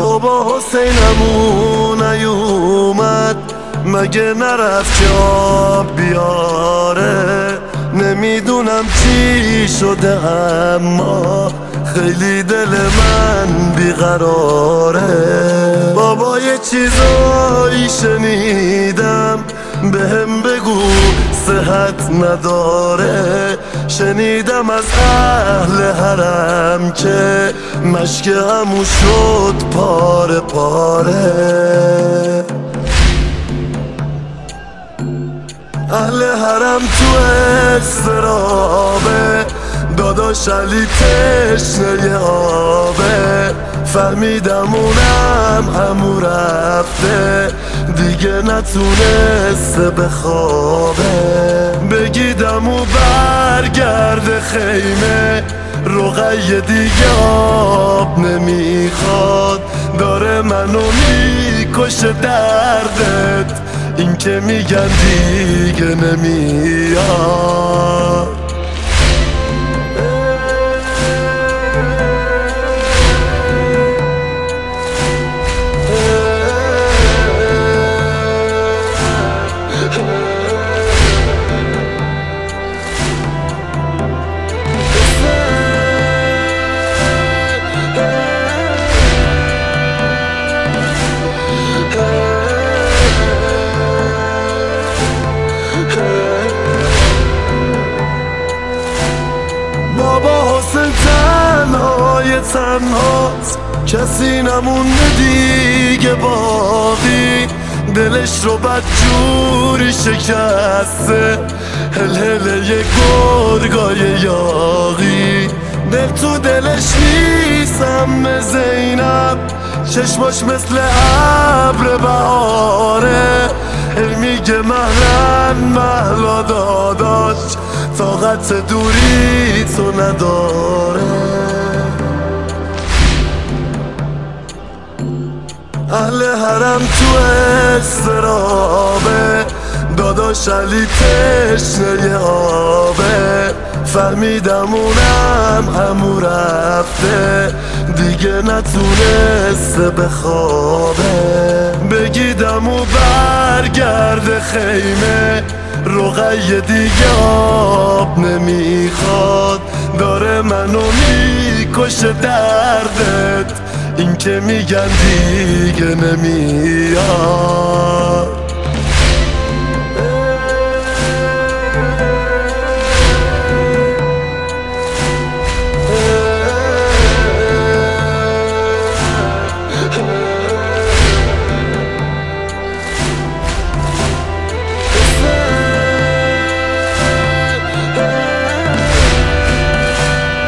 بابا حسینمون نیومد مگه نرفت جواب بیاره؟ نمیدونم چی شده اما خیلی دل من بیقراره. بابا یه چیزایی شنیدم بهم بگو صحت نداره. شنیدم از اهل حرم که مشک همو شد پاره پاره. اهل حرم تو استرابه، داداش علی تشنه آبه. فهمیدم اونم همو رفته دیگه نتونسته بخوابه. بگیدم و برگرده خیمه، رقیه دیگه آب نمیخواد. داره منو میکشه دردت، این که میگن دیگه نمیاد. بابا حسین تنهای تنهاست، کسی نمونده دیگه باقی. دلش رو بدجوری شکسته، هل یه گرگای یاغی. دل تو دلش نیستم زینب، چشماش مثل ابر بهاره. میگه مهلن مهلا داداش، طاقت دوری تو نداره. اهل حرم تو استرابه، داداش علی تشنه آبه. فهمیدم اونم همو رفته دیگه نتونسته بخوابه. بگیدم و برگرده خیمه، رقیه دیگه آب نمیخواد. داره منو میکشه دردت، این که میگن دیگه نمیاد.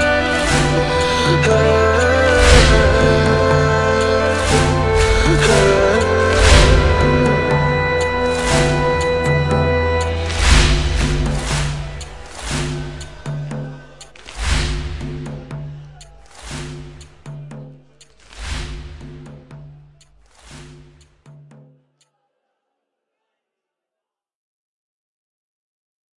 Hey